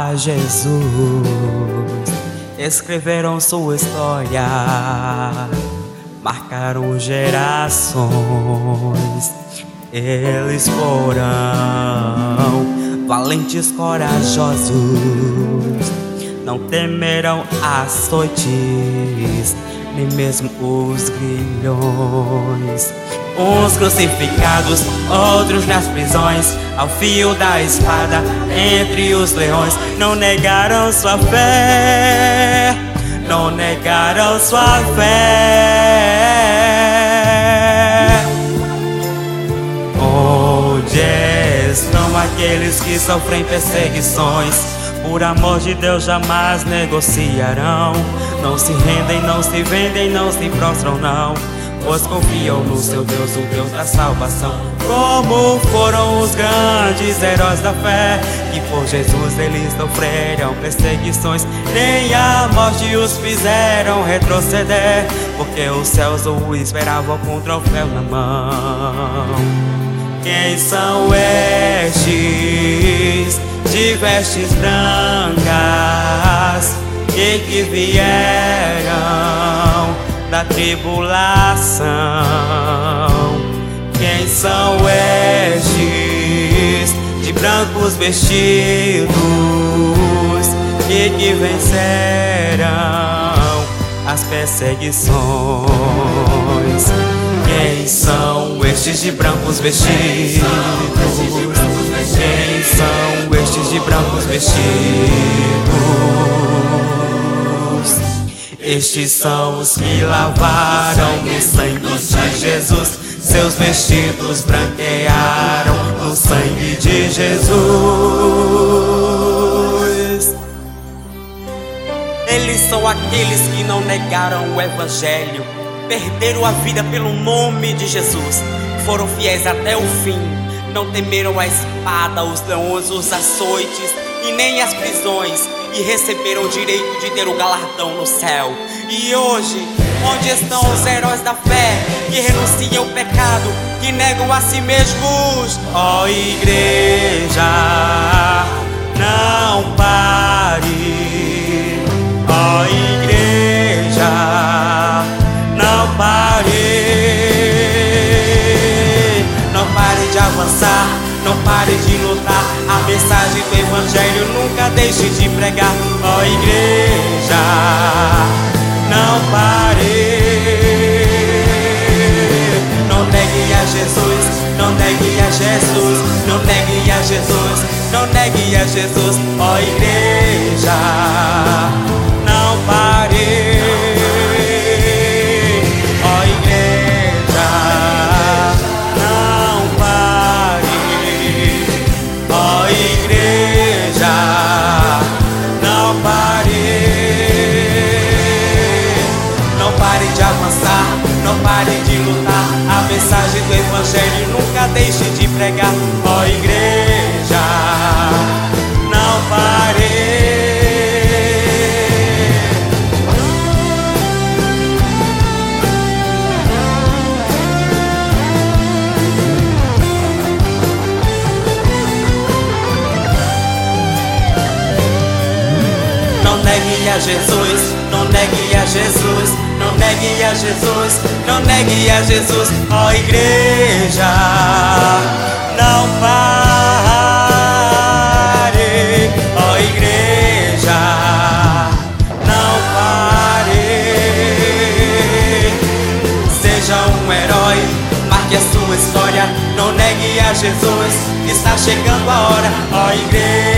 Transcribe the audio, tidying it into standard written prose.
a Jesus, escreveram sua história, marcaram gerações. Eles foram valentes, corajosos, não temeram açoites, nem mesmo os grilhões. Uns crucificados, outros nas prisões, ao fio da espada, entre os leões. Não negaram sua fé, não negaram sua fé. Onde estão aqueles que sofrem perseguições? Por amor de Deus jamais negociarão. Não se rendem, não se vendem, não se prostram não, pois confiam no seu Deus, o Deus da salvação. Como foram os grandes heróis da fé, que por Jesus eles sofreram perseguições. Nem a morte os fizeram retroceder, porque os céus o esperavam com um troféu na mão. Quem são estes de vestes brancas que vieram da tribulação? Quem são estes de brancos vestidos que venceram as perseguições? Quem são estes de brancos vestidos? Quem são estes de brancos vestidos? Estes são os que lavaram no sangue de Jesus, seus vestidos branquearam no sangue de Jesus. Eles são aqueles que não negaram o evangelho, perderam a vida pelo nome de Jesus, foram fiéis até o fim, não temeram a espada, os leões, os açoites e nem as prisões, e receberam o direito de ter o galardão no céu. E hoje, onde estão os heróis da fé, que renunciam ao pecado, que negam a si mesmos? Ó igreja, não pare. Ó igreja, não pare. Não pare de avançar, não pare de lutar. A mensagem do evangelho nunca deixe de pregar. Ó igreja, não pare. Não negue a Jesus, não negue a Jesus, não negue a Jesus, não negue a Jesus. Ó igreja, não pare. Ó igreja, não pare. Ó igreja, não pare. Não pare de avançar, não pare de lutar. A mensagem do evangelho nunca deixe de pregar. Ó igreja, não pare. Não negue a Jesus, não negue a Jesus, não negue a Jesus, não negue a Jesus. Ó igreja, não pare. Ó igreja, não pare. Seja um herói, marque a sua história. Não negue a Jesus, está chegando a hora. Ó igreja,